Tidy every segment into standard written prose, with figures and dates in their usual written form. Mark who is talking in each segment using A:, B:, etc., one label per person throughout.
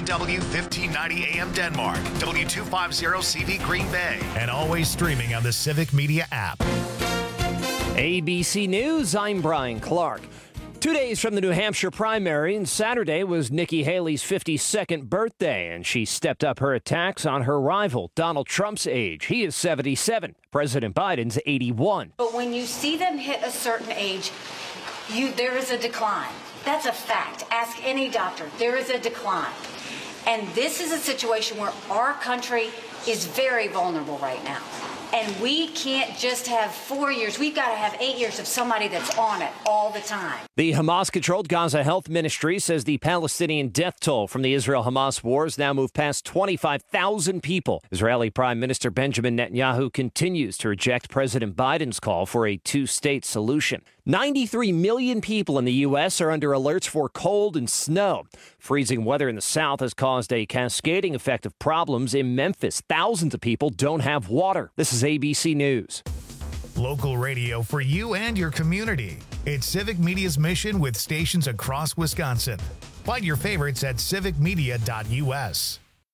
A: KFNW 1590 AM Denmark, W250CV Green Bay, and always streaming on the Civic Media app.
B: ABC News, I'm Brian Clark. 2 days from the New Hampshire primary, and Saturday was Nikki Haley's 52nd birthday, and she stepped up her attacks on her rival, Donald Trump's age. He is 77. President Biden's 81.
C: But when you see them hit a certain age, there is a decline. That's a fact. Ask any doctor. There is a decline. And this is a situation where our country is very vulnerable right now. And we can't just have 4 years. We've got to have 8 years of somebody that's on it all the time.
B: The Hamas-controlled Gaza Health Ministry says the Palestinian death toll from the Israel-Hamas war has now moved past 25,000 people. Israeli Prime Minister Benjamin Netanyahu continues to reject President Biden's call for a two-state solution. 93 million people in the U.S. are under alerts for cold and snow. Freezing weather in the south has caused a cascading effect of problems in Memphis. Thousands of people don't have water. This is ABC News.
A: Local radio for you and your community. It's Civic Media's mission with stations across Wisconsin. Find your favorites at civicmedia.us.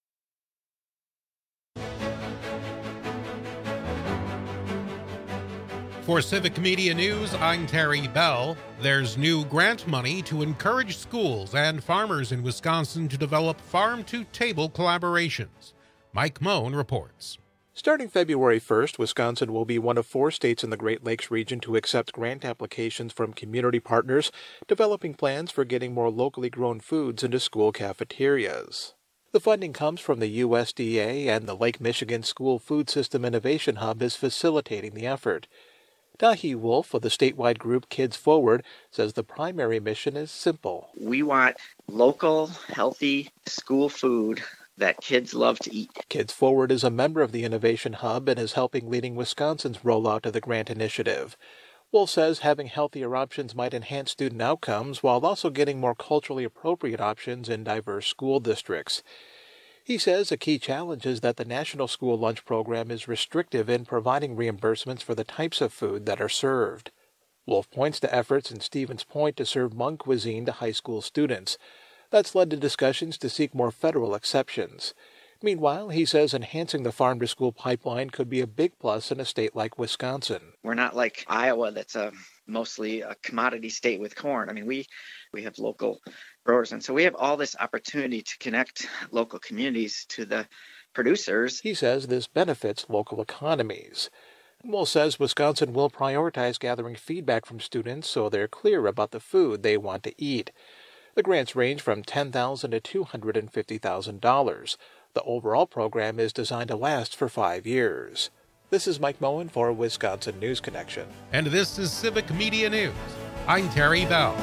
D: For Civic Media News, I'm Terry Bell. There's new grant money to encourage schools and farmers in Wisconsin to develop farm-to-table collaborations. Mike Moen reports.
E: Starting February 1st, Wisconsin will be one of 4 states in the Great Lakes region to accept grant applications from community partners, developing plans for getting more locally grown foods into school cafeterias. The funding comes from the USDA, and the Lake Michigan School Food System Innovation Hub is facilitating the effort. Dahi Wolf of the statewide group Kids Forward says the primary mission is simple.
F: We want local, healthy school food that kids love to eat.
E: Kids Forward is a member of the Innovation Hub and is helping leading Wisconsin's rollout of the grant initiative. Wolf says having healthier options might enhance student outcomes while also getting more culturally appropriate options in diverse school districts. He says a key challenge is that the National School Lunch Program is restrictive in providing reimbursements for the types of food that are served. Wolf points to efforts in Stevens Point to serve Hmong cuisine to high school students. That's led to discussions to seek more federal exceptions. Meanwhile, he says enhancing the farm-to-school pipeline could be a big plus in a state like Wisconsin.
F: We're not like Iowa that's mostly a commodity state with corn. I mean, we have local growers, and so we have all this opportunity to connect local communities to the producers.
E: He says this benefits local economies. Wolf says Wisconsin will prioritize gathering feedback from students so they're clear about the food they want to eat. The grants range from $10,000 to $250,000. The overall program is designed to last for 5 years. This is Mike Moen for Wisconsin News Connection.
D: And this is Civic Media News. I'm Terry Bell.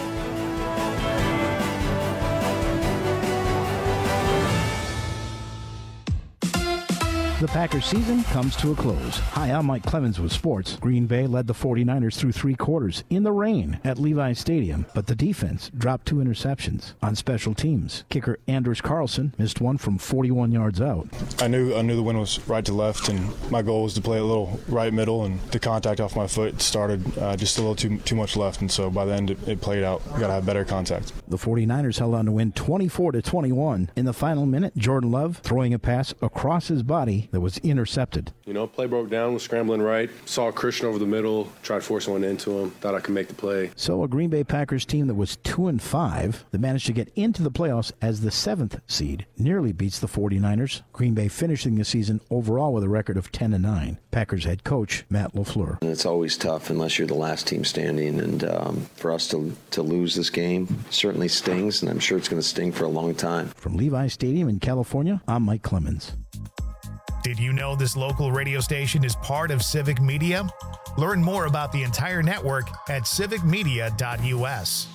G: The Packers season comes to a close. Hi, I'm Mike Clemens with sports. Green Bay led the 49ers through 3 quarters in the rain at Levi's Stadium, but the defense dropped 2 interceptions. On special teams, kicker Anders Carlson missed one from 41 yards out.
H: I knew the wind was right to left, and my goal was to play a little right middle, and the contact off my foot started just a little too much left, and so by the end it played out. We got to have better contact.
G: The 49ers held on to win 24-21. In the final minute, Jordan Love throwing a pass across his body that was intercepted.
I: Play broke down, was scrambling right, saw Christian over the middle, tried forcing one into him, thought I could make the play.
G: So a Green Bay Packers team that was 2-5 that managed to get into the playoffs as the 7th seed nearly beats the 49ers. Green Bay finishing the season overall with a record of 10-9. Packers head coach Matt LaFleur.
J: It's always tough unless you're the last team standing, and for us to lose this game certainly stings, and I'm sure it's going to sting for a long time.
G: From Levi's Stadium in California, I'm Mike Clemens.
A: Did you know this local radio station is part of Civic Media? Learn more about the entire network at civicmedia.us.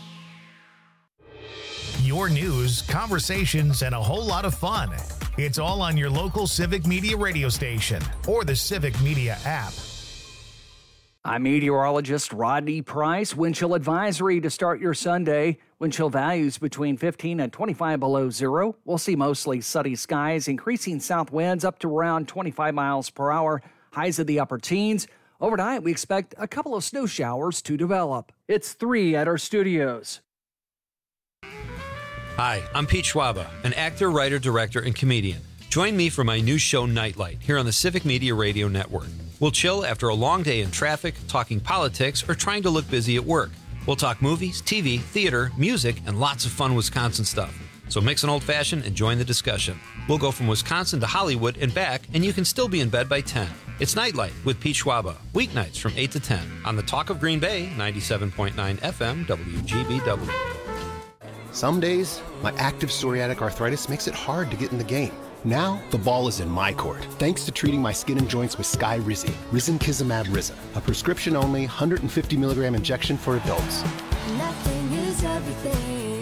A: Your news, conversations, and a whole lot of fun. It's all on your local Civic Media radio station or the Civic Media app.
K: I'm meteorologist Rodney Price. Wind chill advisory to start your Sunday. Wind chill values between 15 and 25 below zero. We'll see mostly sunny skies, increasing south winds up to around 25 miles per hour. Highs in the upper teens. Overnight, we expect a couple of snow showers to develop. It's 3 at our studios.
L: Hi, I'm Pete Schwaba, an actor, writer, director, and comedian. Join me for my new show, Nightlight, here on the Civic Media Radio Network. We'll chill after a long day in traffic, talking politics, or trying to look busy at work. We'll talk movies, TV, theater, music, and lots of fun Wisconsin stuff. So mix an old-fashioned and join the discussion. We'll go from Wisconsin to Hollywood and back, and you can still be in bed by 10. It's Nightlight with Pete Schwaba, weeknights from 8 to 10 on the Talk of Green Bay, 97.9 FM, WGBW.
M: Some days, my active psoriatic arthritis makes it hard to get in the game. Now, the ball is in my court, thanks to treating my skin and joints with Skyrizi, Risankizumab Riza, a prescription-only 150-milligram injection for adults.
N: Nothing is everything.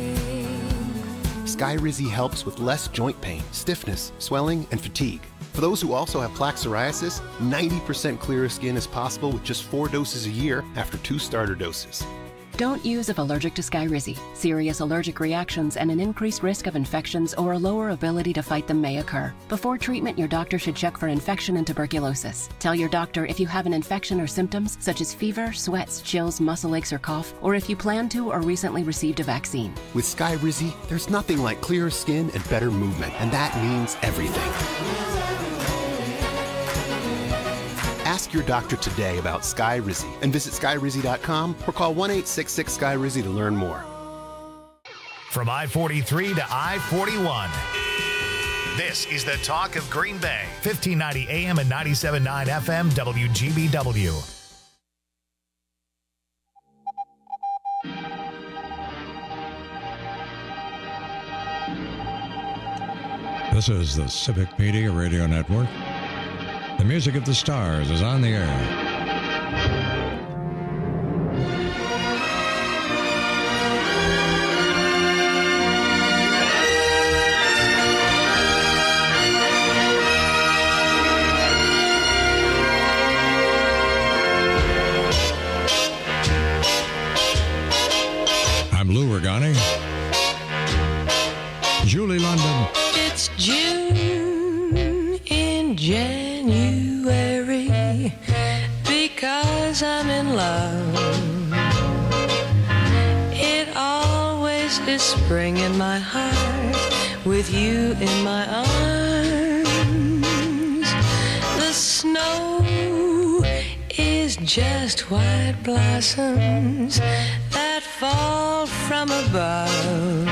M: Skyrizi helps with less joint pain, stiffness, swelling, and fatigue. For those who also have plaque psoriasis, 90% clearer skin is possible with just 4 doses a year after 2 starter doses.
O: Don't use if allergic to Skyrizi. Serious allergic reactions and an increased risk of infections or a lower ability to fight them may occur. Before treatment, your doctor should check for infection and tuberculosis. Tell your doctor if you have an infection or symptoms such as fever, sweats, chills, muscle aches, or cough, or if you plan to or recently received a vaccine.
M: With Skyrizi, there's nothing like clearer skin and better movement, and that means everything. Ask your doctor today about Skyrizi and visit Skyrizi.com or call 1-866-SKYRIZI to learn more.
A: From I-43 to I-41. This is the Talk of Green Bay, 1590 AM and 97.9 FM WGBW.
P: This is the Civic Media Radio Network. The music of the stars is on the air. I'm Lou Regani. Julie London.
N: It's June in January because I'm in love. It always is spring in my heart with you in my arms. The snow is just white blossoms that fall from above.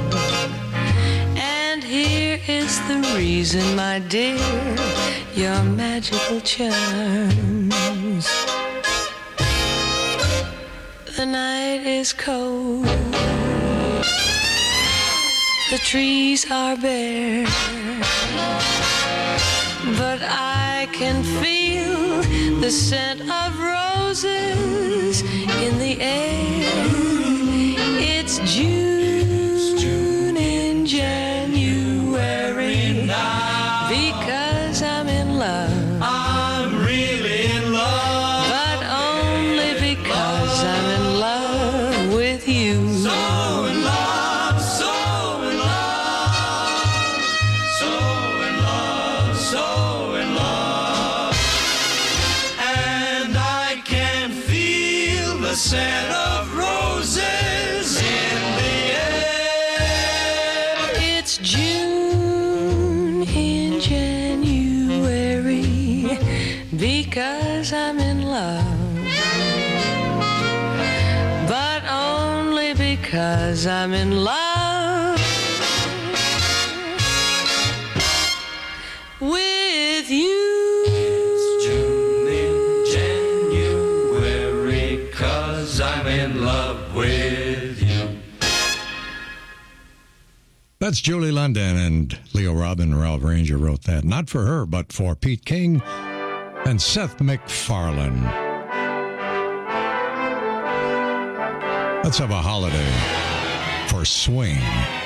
N: And here is the reason, my dear, your magical charms. The night is cold, the trees are bare, but I can feel the scent of roses in the air. It's June in January now, because I'm in love. I'm really in love, but only because I'm in love with you. So in love, so in love, so in love, so in love. And I can feel the scent of roses in the air. It's June in January because I'm in love, but only because I'm in love with you. It's June in January 'cause I'm in love with you.
P: That's Julie London, and Leo Robin, Ralph Ranger wrote that. Not for her, but for Pete King and Seth MacFarlane. Let's have a holiday for swing.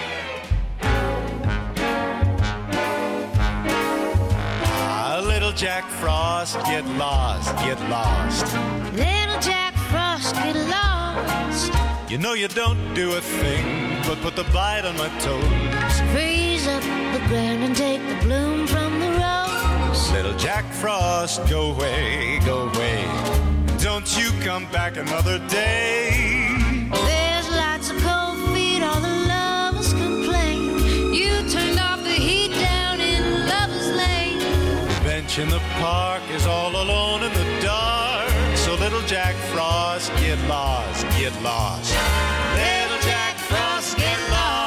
Q: Little Jack Frost, get lost, get lost.
N: Little Jack Frost, get lost.
Q: You know you don't do a thing but put the bite on my toes.
N: Freeze up the ground and take the bloom from the rose.
Q: Little Jack Frost, go away, go away. Don't you come back another day.
N: There's lots of cold feet, all the lovers
Q: bench in the park is all alone in the dark. So little Jack Frost, get lost, get lost. Little Jack Frost, get lost.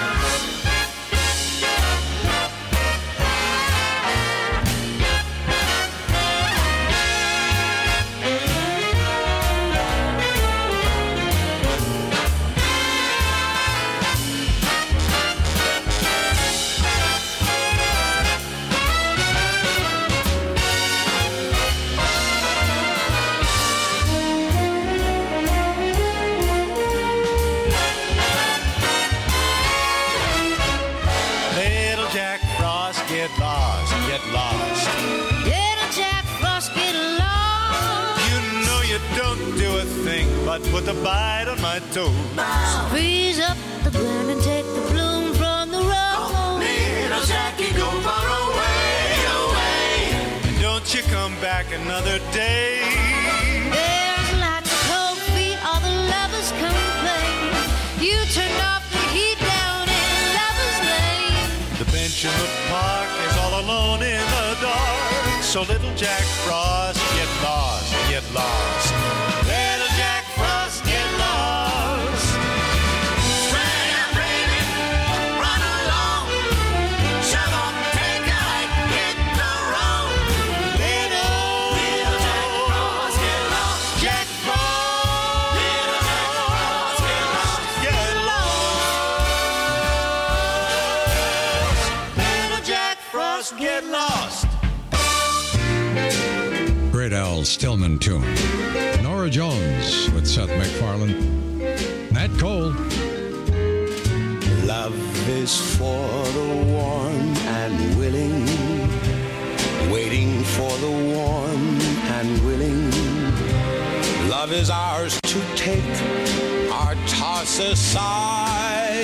Q: Get lost, get lost.
N: Little Jack Frost, get lost.
Q: You know you don't do a thing but put the bite on my toe.
N: Freeze up the ground and take the bloom from the rose.
Q: Little Jackie, go far away, away. Don't you come back another day.
N: There's like the cold feet, all the lovers come play. You turn off the heat down in Lover's Lane.
Q: The bench in the park is all alone in the dark. So little Jack Frost, get lost, get lost. Little Jack Frost, get lost. Swing up, baby, run along. Shove off, take a hike, hit the road. Little Jack Frost, get lost. Jack Frost, little Jack Frost, get lost, get lost. Little Jack Frost, get lost.
P: Great Al Stillman tune. Nora Jones with Seth MacFarlane. Nat Cole.
R: Love is for the warm and willing, waiting for the warm and willing. Love is ours to take or toss aside.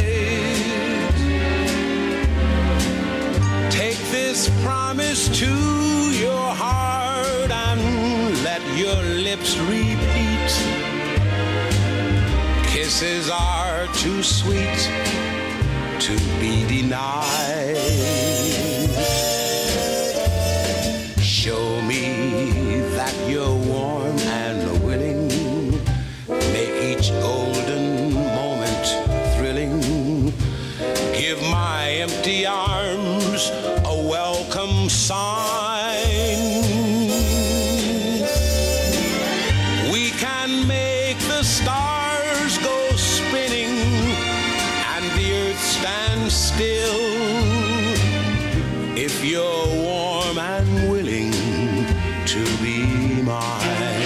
R: Take this promise to your heart and let your lips repeat. Kisses are too sweet to be denied. Show me that you're warm and willing. Make each golden moment thrilling. Give my empty arms a welcome sign. We can make the stars go spinning and the earth stand still if you're warm and willing to be mine.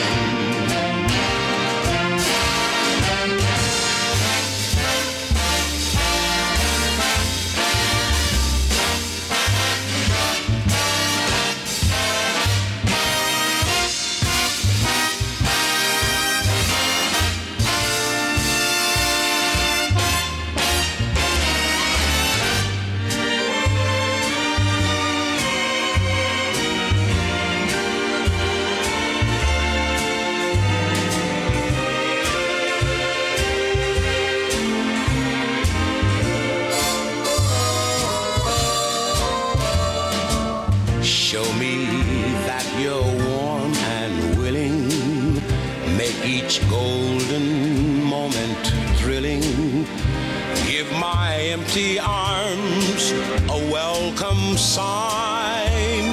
R: Show me that you're warm and willing. Make each golden moment thrilling. Give my empty arms a welcome sign.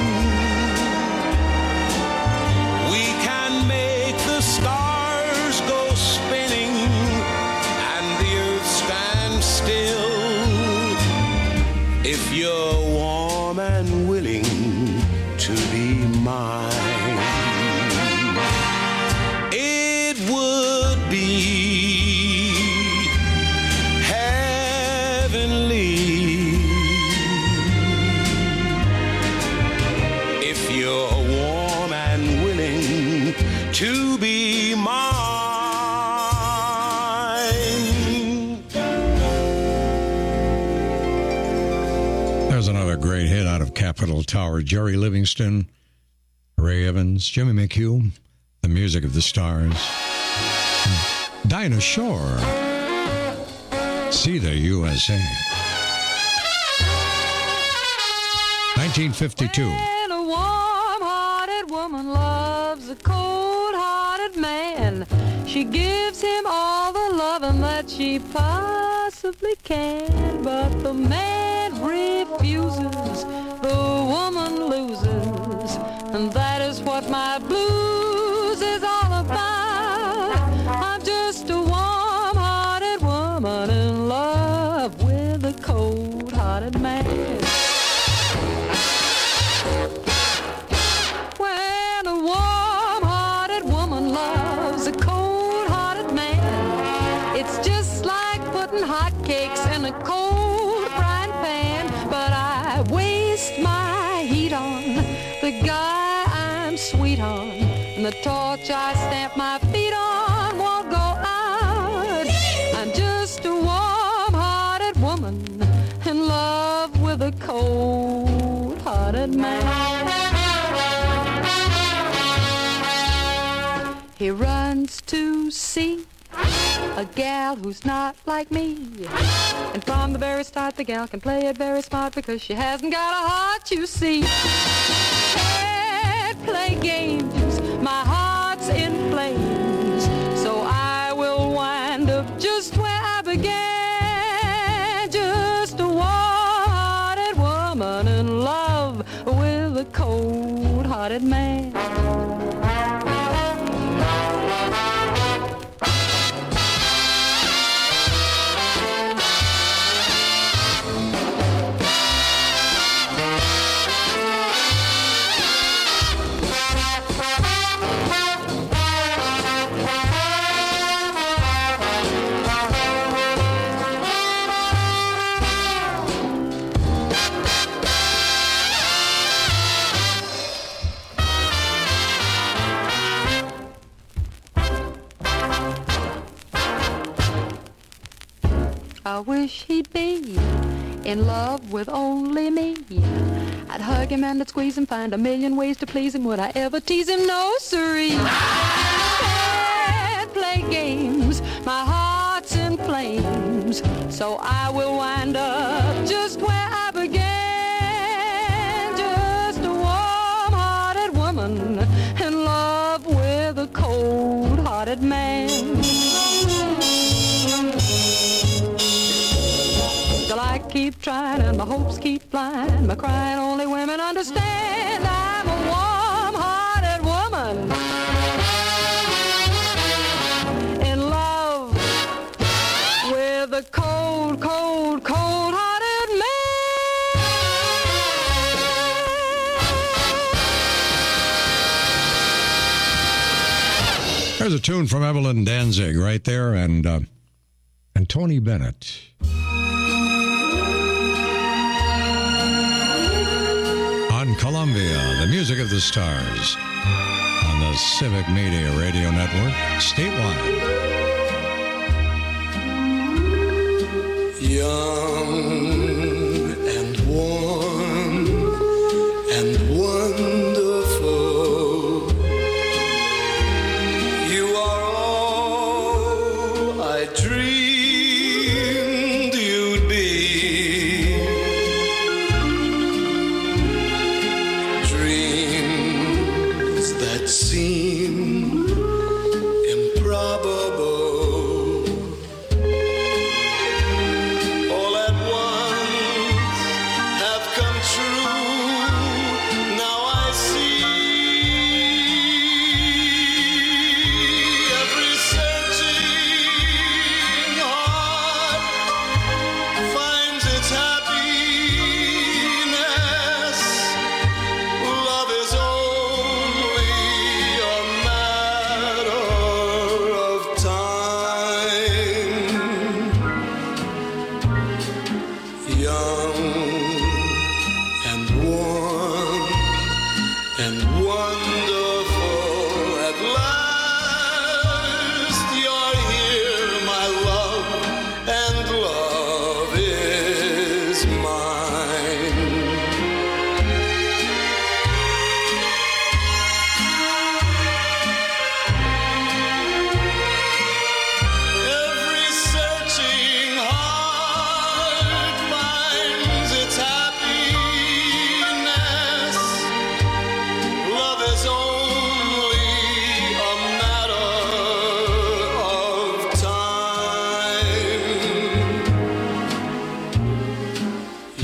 R: We can make the stars go spinning and the earth stand still if you're warm and willing to be mine. It would be heavenly if you're warm and willing to be mine.
P: There's another great hit out of Capitol Tower. Jerry Livingston, Ray Evans, Jimmy McHugh, the music of the Stars. Dinah Shore, See the USA. 1952.
N: When a
S: warm-hearted woman loves a cold-hearted man, she gives him all the loving that she possibly can. But the man refuses, the woman loses, and that is what my blues is all about. I'm just a warm-hearted woman in love with a cold-hearted man. When a warm-hearted woman loves a cold-hearted man, it's just like putting hot cakes in a cold frying pan. But I waste my heat on the guy I'm sweet on, and the torch I stamp my feet on won't go out. I'm just a warm-hearted woman in love with a cold-hearted man. He runs to see a gal who's not like me, and from the very start the gal can play it very smart because she hasn't got a heart, you see. Can't play games, my heart's in flames, so I will wind up just where I began. Just a warm-hearted woman in love with a cold-hearted man. I wish he'd be in love with only me. I'd hug him and I'd squeeze him, find a million ways to please him. Would I ever tease him? No, siree. Can't play games, my heart's in flames, so I will wind up just where I began. Just a warm-hearted woman in love with a cold-hearted man. Till I keep trying and my hopes keep flying, my crying only women understand. I'm a warm-hearted woman in love with a cold, cold, cold-hearted man.
P: There's a tune from Evelyn Danzig right there, and Tony Bennett. On Columbia, the music of the stars, on the Civic Media Radio Network, statewide.
R: Young and warm and wonderful, you are all I dreamed you'd be. Dreams that seem improbable. All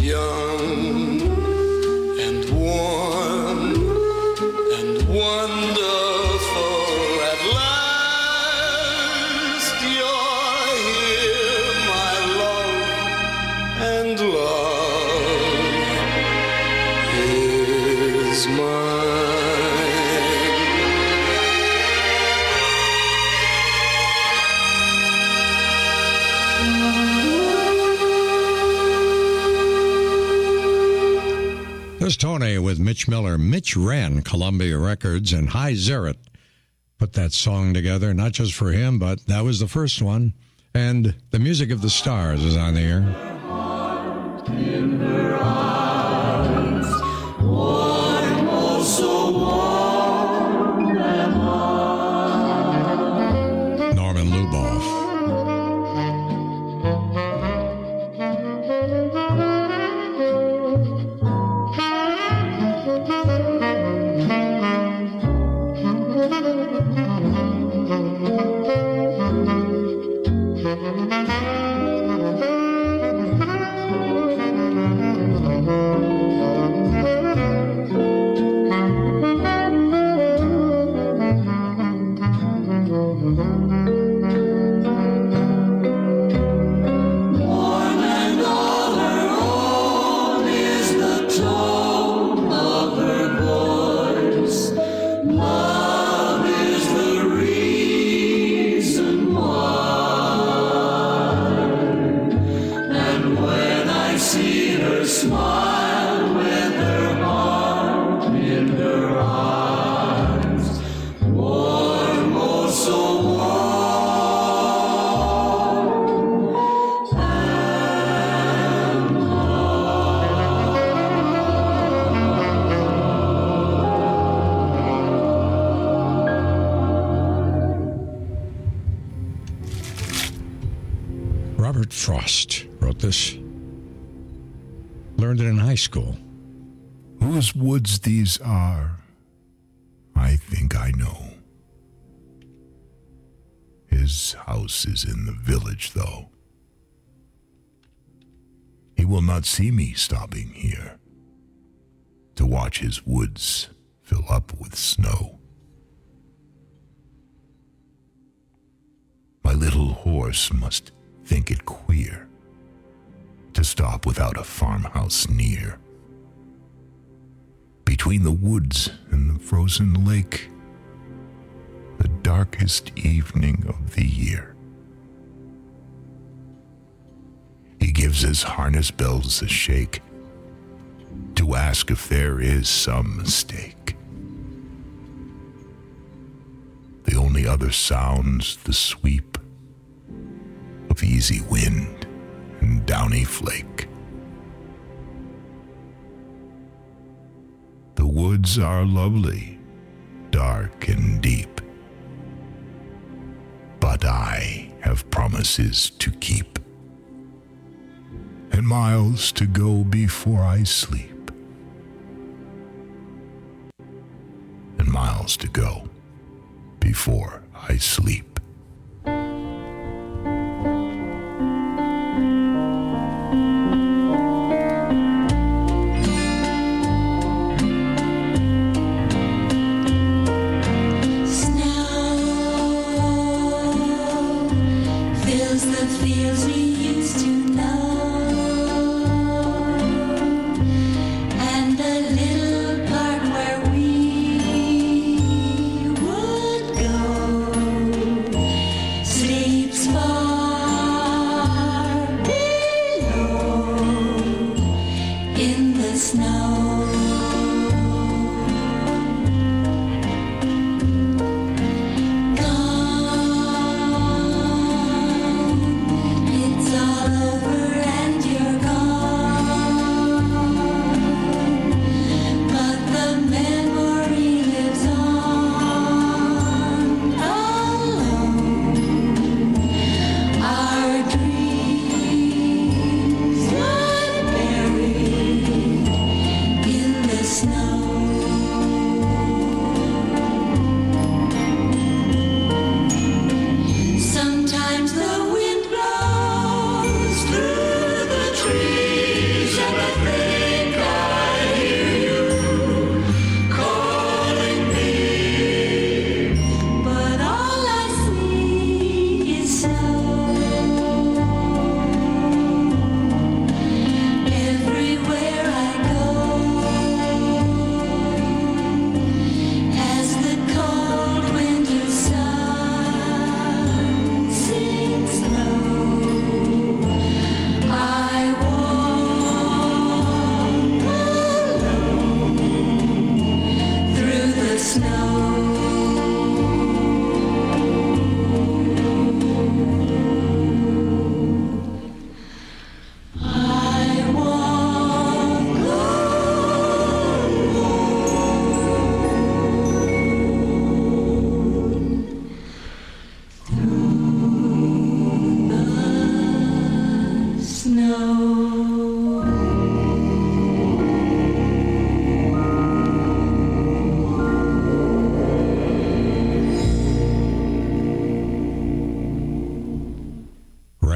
R: young and warm and wonderful. At last you're here, my love, and love is mine.
P: There's Tony with Mitch Miller. Mitch ran Columbia Records, and High Zerit put that song together, not just for him, but that was the first one. And the Music of the Stars is on the air.
R: In her eyes, warm, oh so warm am I.
P: Norman Luboff. Robert Frost wrote this. Learned it in high school.
T: Whose woods these are, I think I know. His house is in the village, though. He will not see me stopping here to watch his woods fill up with snow. My little horse must think it queer to stop without a farmhouse near. Between the woods and the frozen lake, the darkest evening of the year. He gives his harness bells a shake to ask if there is some mistake. The only other sounds the sweep of easy wind and downy flake. The woods are lovely, dark and deep, but I have promises to keep, and miles to go before I sleep, and miles to go before I sleep.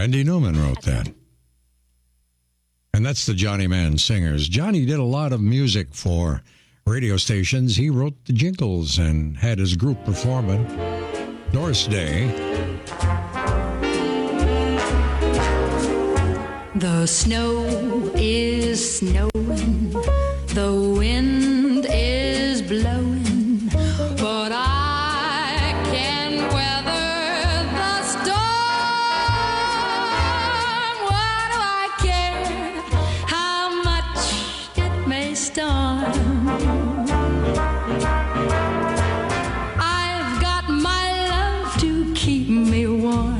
P: Randy Newman wrote that. And that's the Johnny Man Singers. Johnny did a lot of music for radio stations. He wrote the jingles and had his group perform it. Doris Day.
S: The snow is snowing, the wind is blowing, but I can weather the storm. What do I care how much it may storm? I've got my love to keep me warm.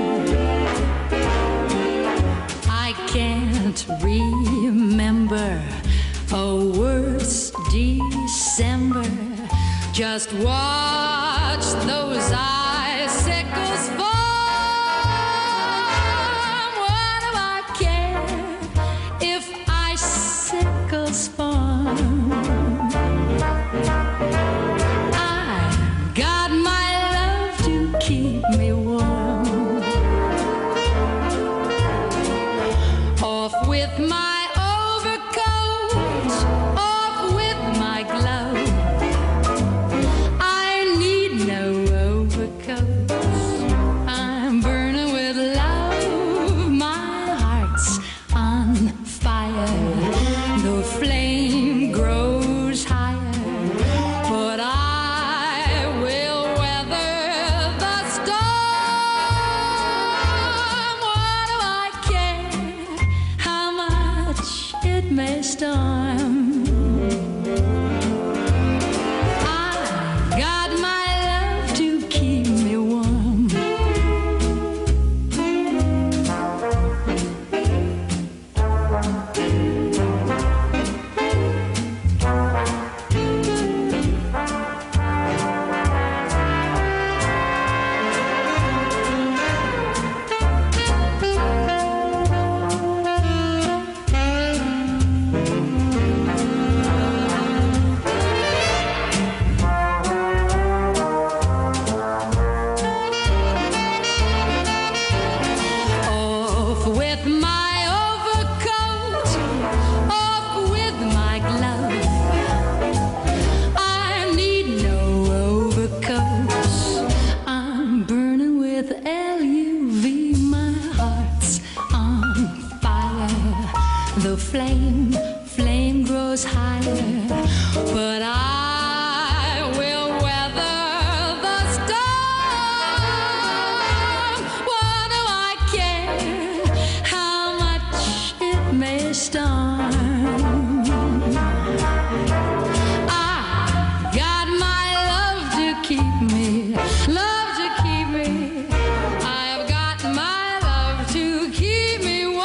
S: I can't remember a worse December. Just watch those icicles fall. What do I care if icicles fall? I've got my love to keep me warm. Off with my overcoat, off with my glove. I need no overcoat. I'm burning with love. My heart's on fire. The flame grows higher, but I will weather the storm. What do I care how much it may storm? I got my love to keep me warm. Off with my overcoat, off with my glove. I need no overcoats. I'm burning with LUV. My heart's on fire. The flame grows higher, but I will weather the storm. What do I care how much it may storm? I got my love to keep me, love to keep me. I've got my love to keep me warm.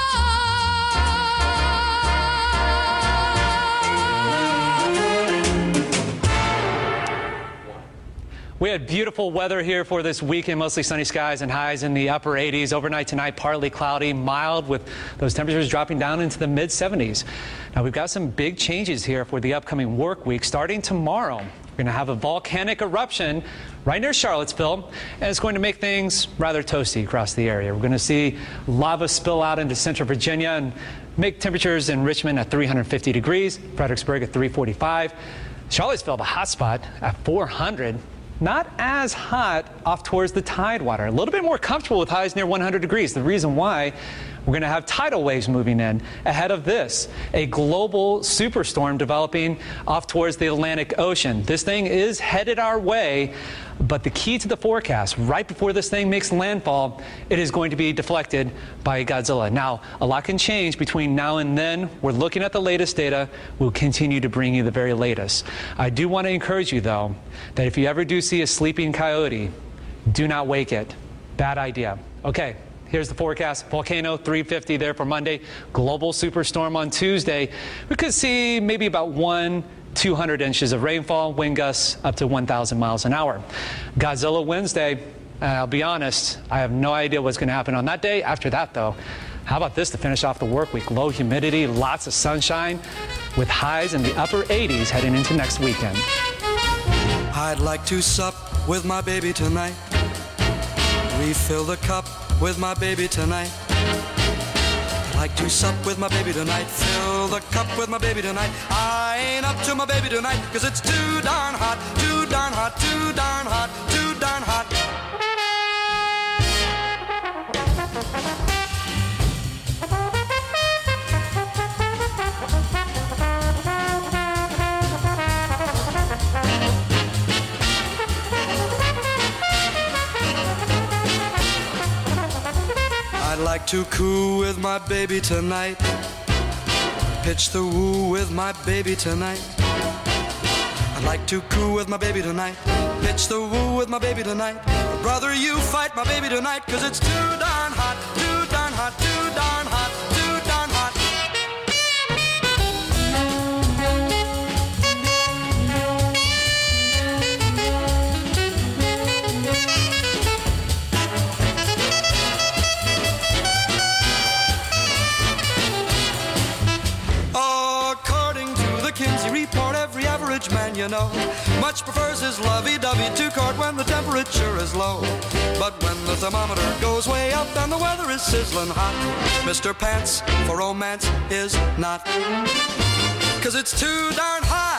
U: We had beautiful weather here for this weekend, mostly sunny skies and highs in the upper 80s. Overnight tonight, partly cloudy, mild, with those temperatures dropping down into the mid-70s. Now, we've got some big changes here for the upcoming work week. Starting tomorrow, we're going to have a volcanic eruption right near Charlottesville, and it's going to make things rather toasty across the area. We're going to see lava spill out into central Virginia and make temperatures in Richmond at 350 degrees, Fredericksburg at 345, Charlottesville, the hot spot, at 400. Not as hot off towards the Tidewater. A little bit more comfortable with highs near 100 degrees. The reason why, we're going to have tidal waves moving in ahead of this, a global superstorm developing off towards the Atlantic Ocean. This thing is headed our way, but the key to the forecast, right before this thing makes landfall, it is going to be deflected by Godzilla. Now, a lot can change between now and then. We're looking at the latest data. We'll continue to bring you the very latest. I do want to encourage you, though, that if you ever do see a sleeping coyote, do not wake it. Bad idea. Okay. Here's the forecast. Volcano 350 there for Monday. Global superstorm on Tuesday. We could see maybe about 200 inches of rainfall, wind gusts up to 1,000 miles an hour. Godzilla Wednesday. I'll be honest, I have no idea what's going to happen on that day. After that, though, how about this to finish off the work week? Low humidity, lots of sunshine, with highs in the upper 80s heading into next weekend.
V: I'd like to sup with my baby tonight. Refill the cup
C: with my baby tonight. I'd like to sup with my baby tonight. Fill the cup with my baby tonight. I ain't up to my baby tonight, 'cause it's too darn hot, too darn hot, too darn hot, too darn hot. I'd like to coo with my baby tonight. Pitch the woo with my baby tonight. I'd like to coo with my baby tonight. Pitch the woo with my baby tonight. Brother, you fight my baby tonight, 'cause it's too darn hot, too darn hot, too darn hot, too darn hot. Report, every average man you know much prefers his lovey-dovey two-quart when the temperature is low. But when the thermometer goes way up and the weather is sizzling hot, Mr. Pants for romance is not, 'cause it's too darn hot.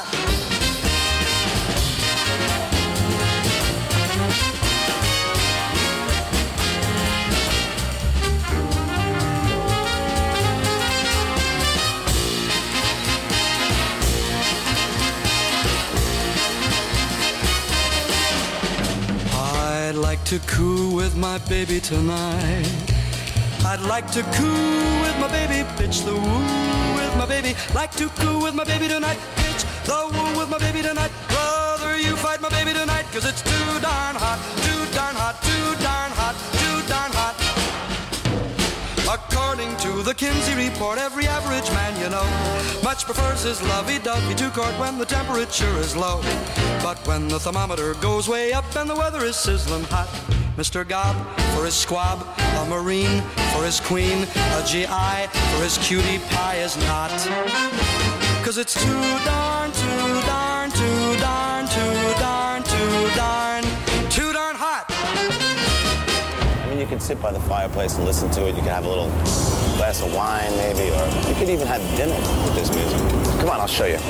C: I'd like to coo with my baby tonight. I'd like to coo with my baby. Pitch the woo with my baby. Like to coo with my baby tonight. Pitch the woo with my baby tonight. Brother, you fight my baby tonight, 'cause it's too darn hot, too darn hot, too darn hot, too darn hot. According to the Kinsey Report, every average man you know much prefers his lovey-dovey two-quart when the temperature is low. But when the thermometer goes way up and the weather is sizzling hot, Mr. Gob for his squab, a Marine for his queen, a GI for his cutie pie is not, 'cause it's too darn, too darn, too darn, too darn, too darn, too darn hot.
V: I mean, you could sit by the fireplace and listen to it. You could have a little glass of wine, maybe, or you could even have dinner with this music. Come on, I'll show you.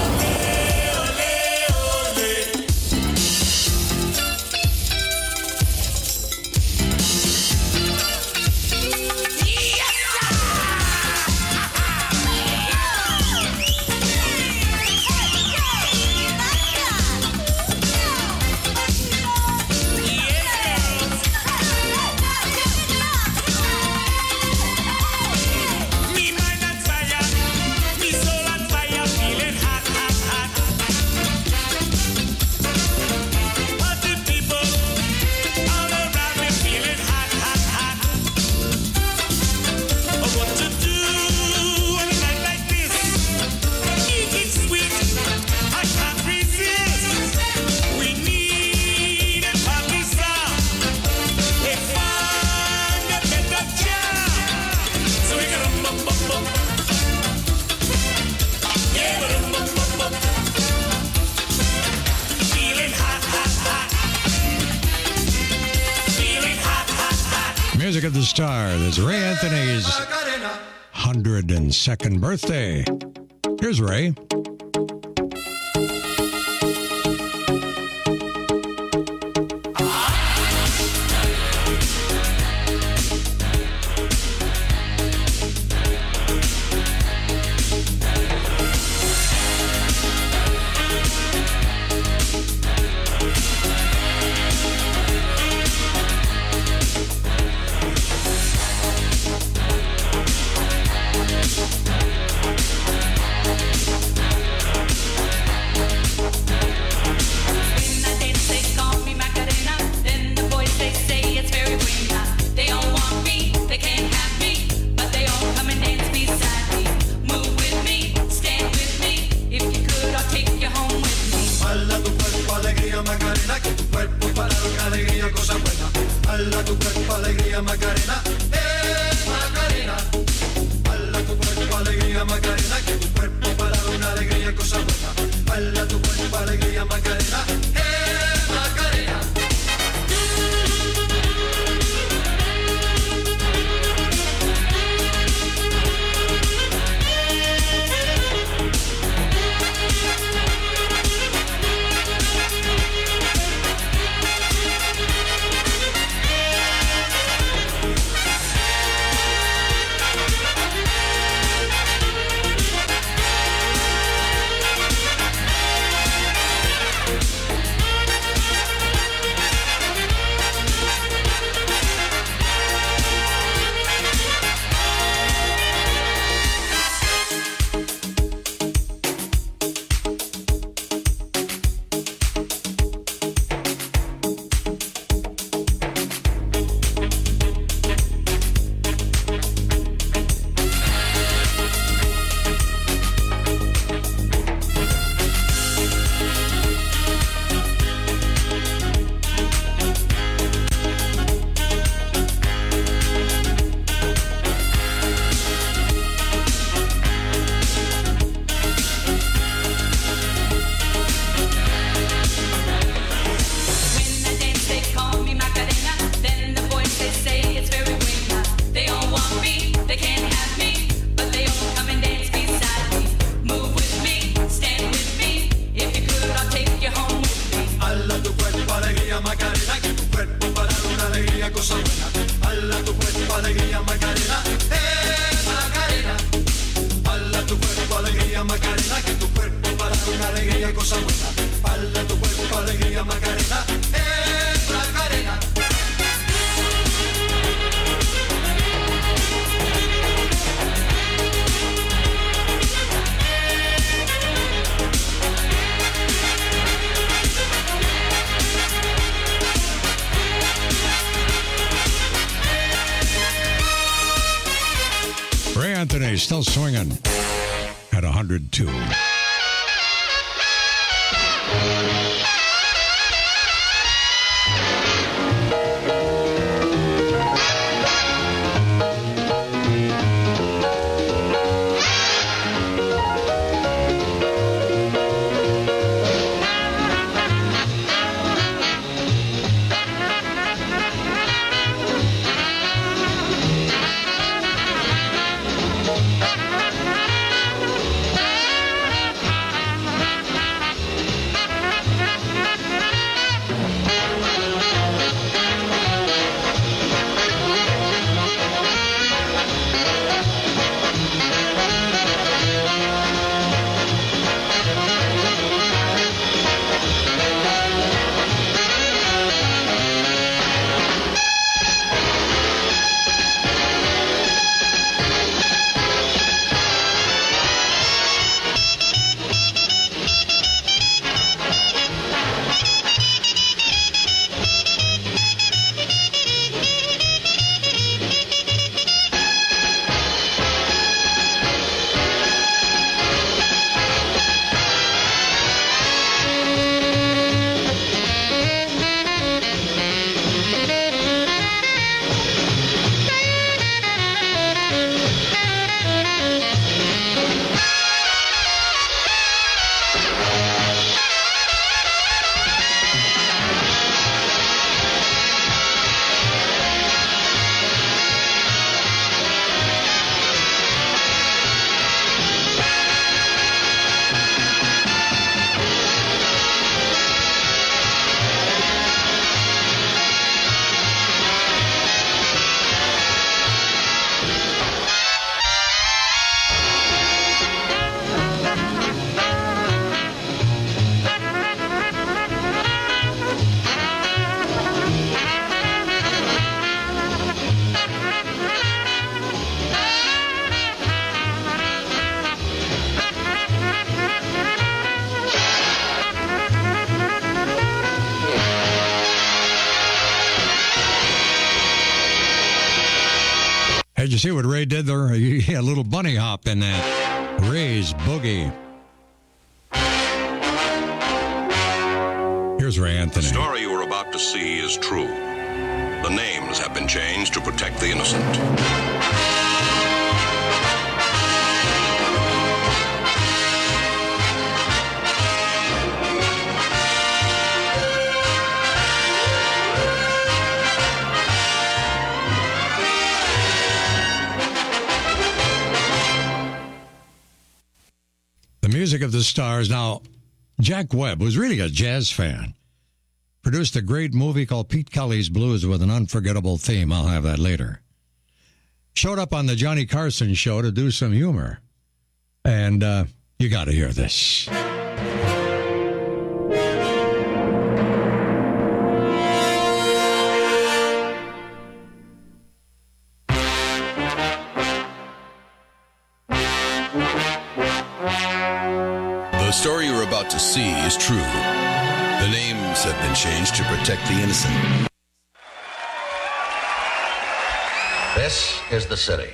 P: Music of the Stars. It's Ray Anthony's 102nd birthday. Here's Ray.
C: alegría, cosa buena. Bala tu cuerpo con alegría, Macarena. Macarena.
P: Ray Anthony still swinging at 102. Did you see what Ray did there? He had a little bunny hop in that. Ray's Boogie. Here's Ray Anthony.
B: The story you are about to see is true. The names have been changed to protect the innocent.
P: Music of the Stars. Now, Jack Webb was really a jazz fan. Produced a great movie called Pete Kelly's Blues with an unforgettable theme. I'll have that later. Showed up on the Johnny Carson show to do some humor. And you got to hear this.
F: The story you're about to see is true. The names have been changed to protect the innocent.
W: This is the city.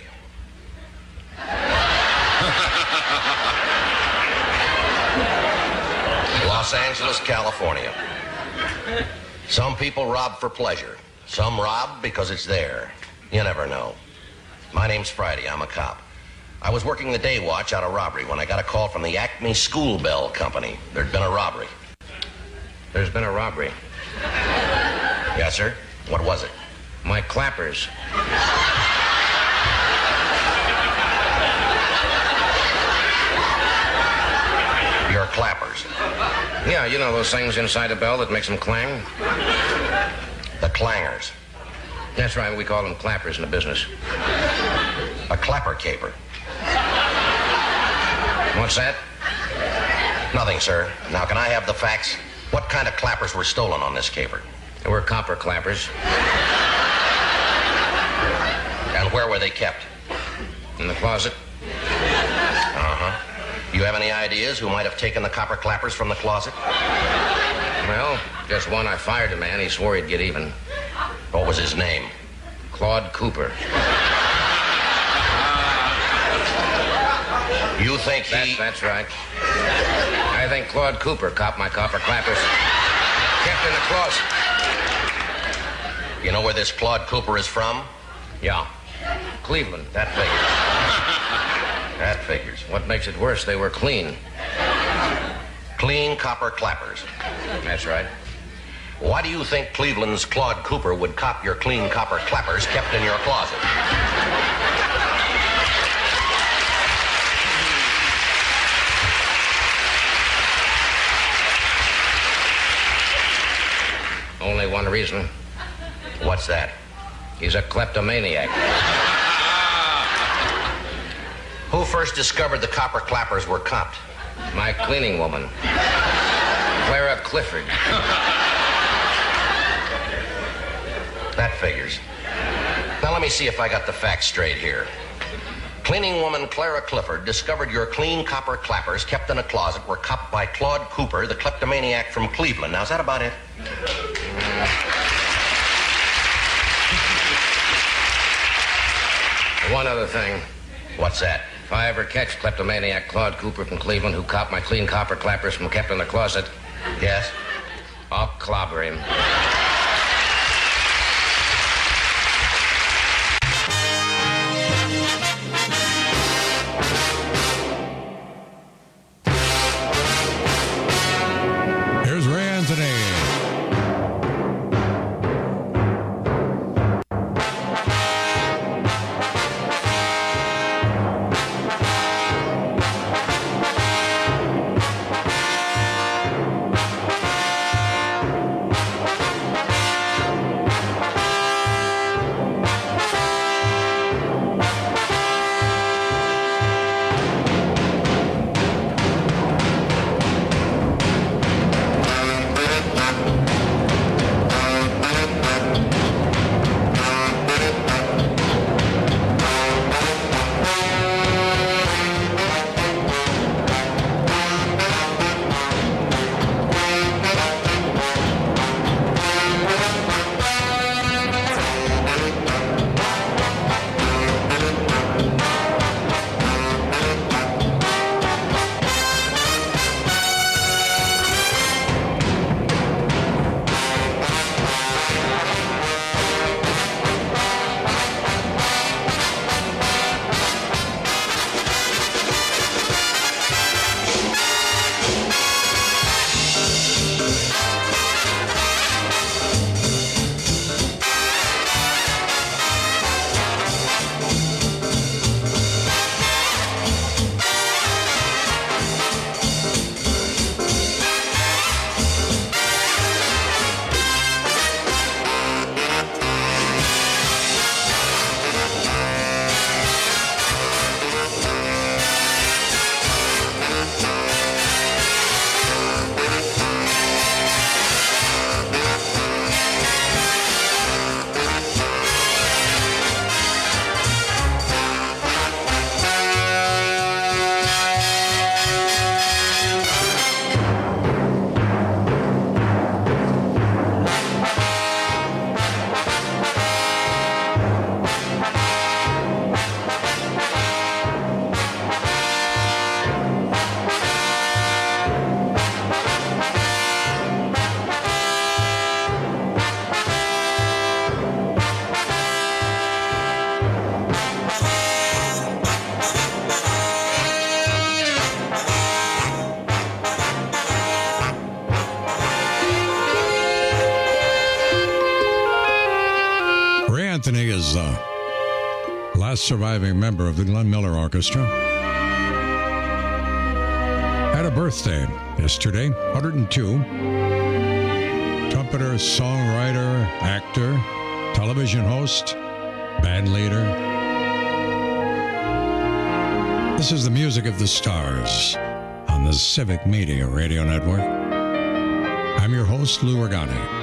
W: Los Angeles, California. Some people rob for pleasure. Some rob because it's there. You never know. My name's Friday. I'm a cop. I was working the day watch out of robbery when I got a call from the Acme School Bell Company. There'd been a robbery. There's been a robbery. Yes, sir? What was it? My clappers. Your clappers. Yeah, you know those things inside a bell that makes them clang? The clangers. That's right, we call them clappers in the business. A clapper caper. What's that? Nothing, sir. Now, can I have the facts? What kind of clappers were stolen on this caper? They were copper clappers. And where were they kept? In the closet. Uh-huh. You have any ideas who might have taken the copper clappers from the closet? Well, just one. I fired a man. He swore he'd get even. What was his name? Claude Cooper. You think he... That's right. I think Claude Cooper copped my copper clappers. Kept in the closet. You know where this Claude Cooper is from? Yeah. Cleveland. That figures. That figures. What makes it worse, they were clean. Clean copper clappers. That's right. Why do you think Cleveland's Claude Cooper would cop your clean copper clappers kept in your closet? Only one reason. What's that? He's a kleptomaniac. Who first discovered the copper clappers were copped? My cleaning woman, Clara Clifford. That figures. Now let me see if I got the facts straight here. Cleaning woman Clara Clifford discovered your clean copper clappers kept in a closet were copped by Claude Cooper, the kleptomaniac from Cleveland. Now, is that about it? One other thing. What's that? If I ever catch kleptomaniac Claude Cooper from Cleveland who copped my clean copper clappers from kept in the closet, yes, I'll clobber him.
P: Here's Ray Anthony. Anthony is the last surviving member of the Glenn Miller Orchestra. Had a birthday yesterday, 102. Trumpeter, songwriter, actor, television host, band leader. This is the music of the stars on on the Civic Media Radio Network. I'm your host, Lou Ragani.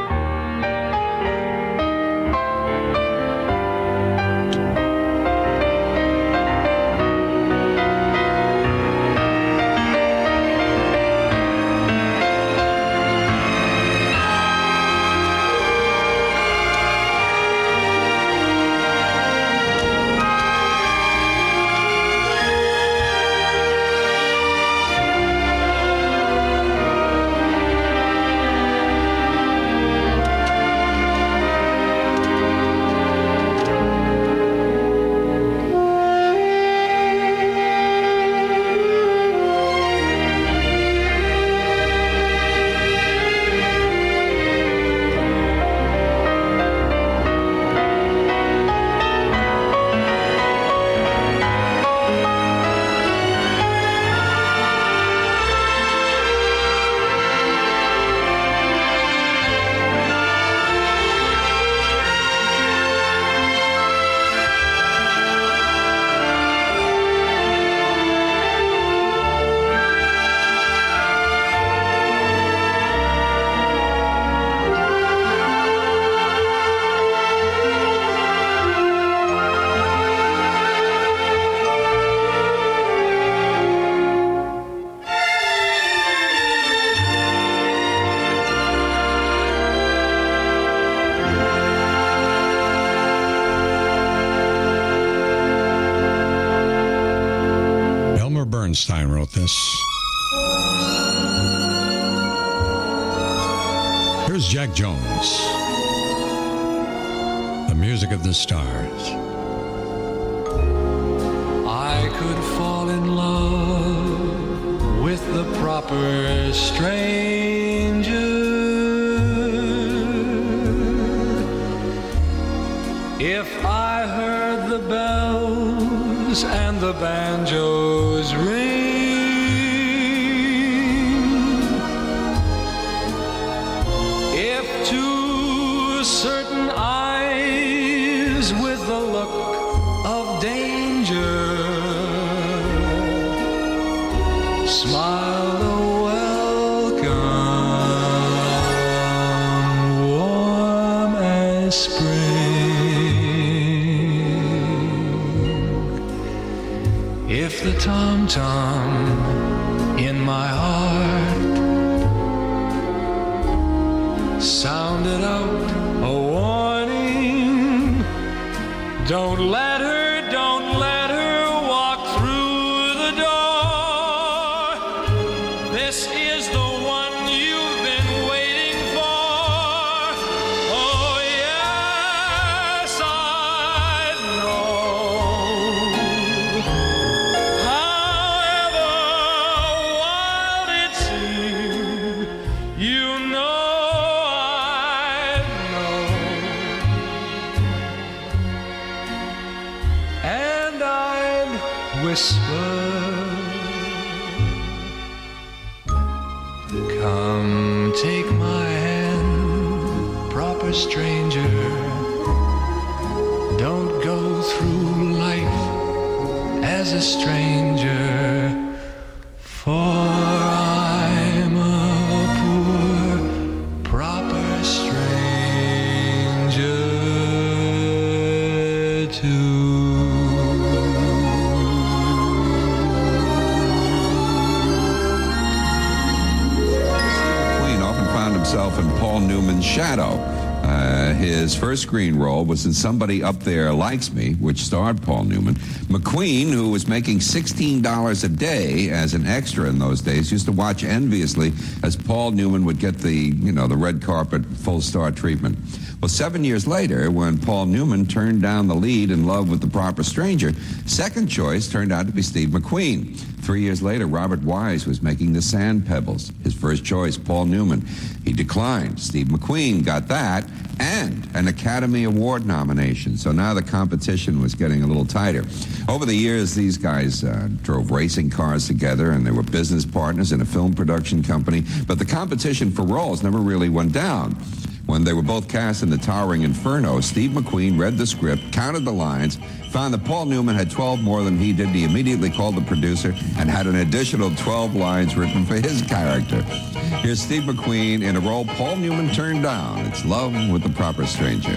P: Bernstein wrote this. Here's Jack Jones. The Music of the Stars.
D: I could fall in love with the proper stranger if I heard the bells and the banjos ring. If to certain eyes with the look of danger smiled a welcome warm as spring. If the tom-tom in my heart sounded out a warning, don't let her walk through the door. This is the one you've been waiting for. Oh yes, I know. However wild it seems, you know I know. And I'd whisper, come take my hand, proper stranger. Don't go through life as a stranger, for I'm a poor, proper stranger too.
E: Queen often found himself in Paul Newman's shadow. His first screen role was in Somebody Up There Likes Me, which starred Paul Newman. McQueen, who was making $16 a day as an extra in those days, used to watch enviously as Paul Newman would get the red carpet full star treatment. Well, 7 years later, when Paul Newman turned down the lead in Love with the Proper Stranger, second choice turned out to be Steve McQueen. 3 years later, Robert Wise was making The Sand Pebbles. His first choice, Paul Newman. He declined. Steve McQueen got that and an Academy Award nomination. So now the competition was getting a little tighter. Over the years, these guys drove racing cars together, and they were business partners in a film production company. But the competition for roles never really went down. When they were both cast in The Towering Inferno, Steve McQueen read the script, counted the lines, found that Paul Newman had 12 more than he did. He immediately called the producer and had an additional 12 lines written for his character. Here's Steve McQueen in a role Paul Newman turned down. It's Love with the Proper Stranger.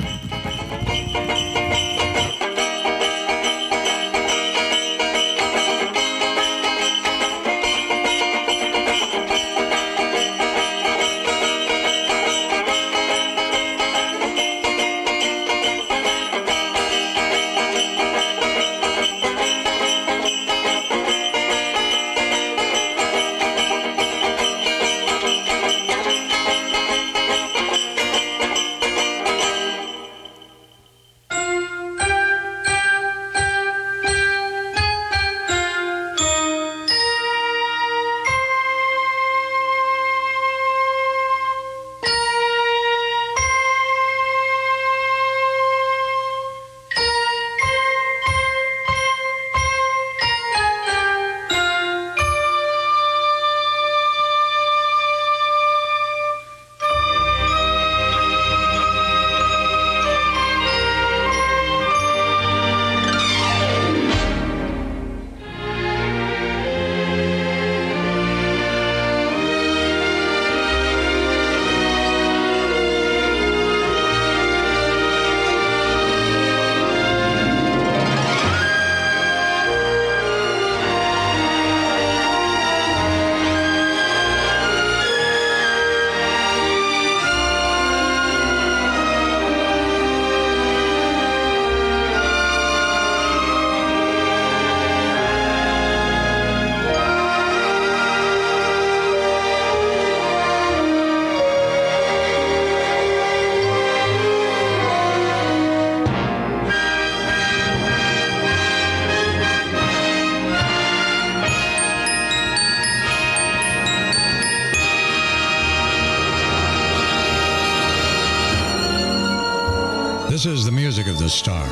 P: This is the music of the stars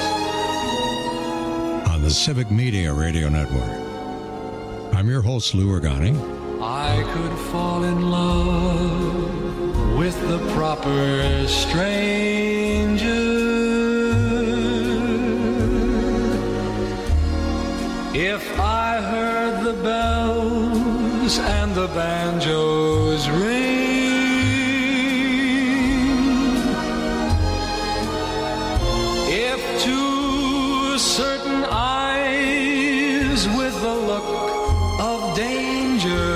P: on the Civic Media Radio Network. I'm your host, Lou Organi.
D: I could fall in love with the proper stranger if I heard the bells and the banjos ring. If to certain eyes with the look of danger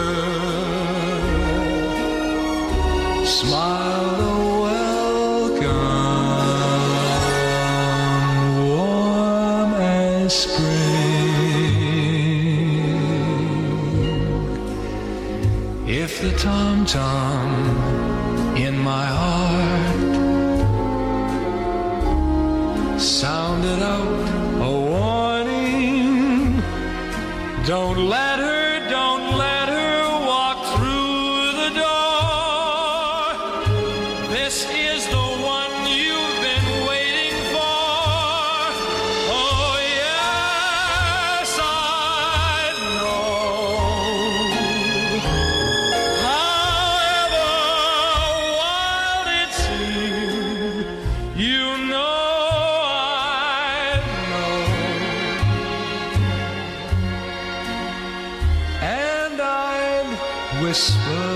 D: smiled a welcome warm as spring. If the tom-tom in my heart sounded out a warning, don't let her walk through the door. This is the one you've been waiting for. Oh yes, I know. However wild it seems, you know whisper,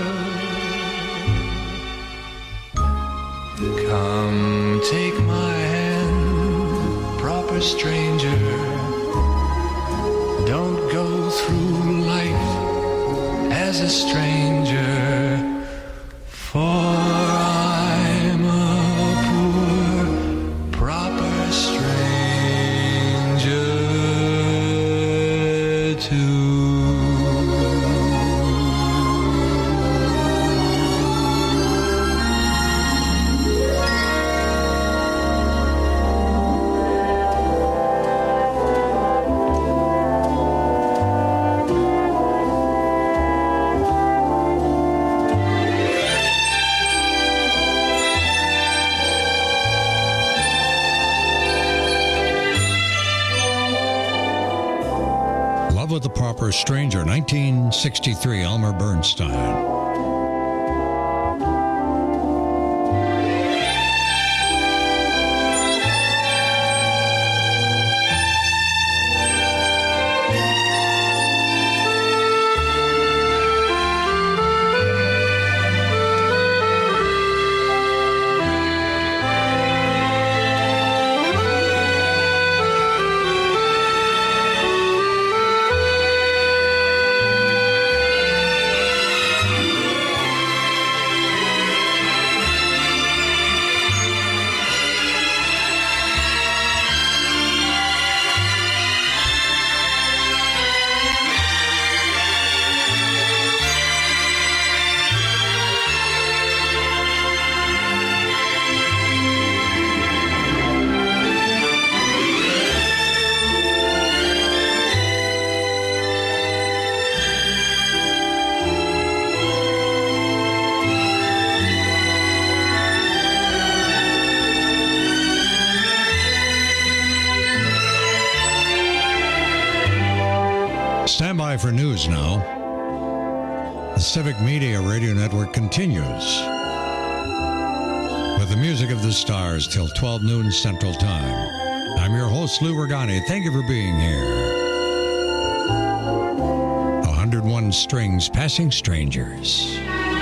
D: come take my hand, proper stranger. Don't go through life as a stranger, for I'm a poor, proper stranger too.
P: With the Proper Stranger, 1963, Elmer Bernstein. The Civic Media Radio Network continues with the music of the stars till 12 noon Central Time. I'm your host, Lou Ragani. Thank you for being here. 101 Strings Passing Strangers.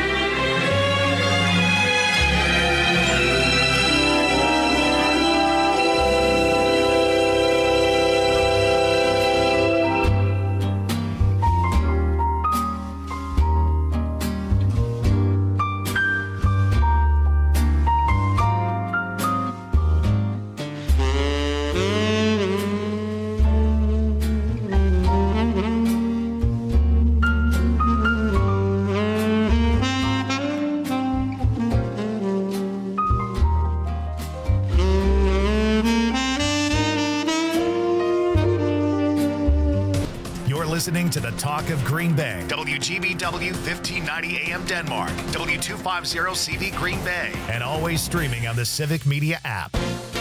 A: Listening to the Talk of Green Bay, WGBW 1590 AM Denmark, W250 CV Green Bay, and always streaming on the Civic Media app.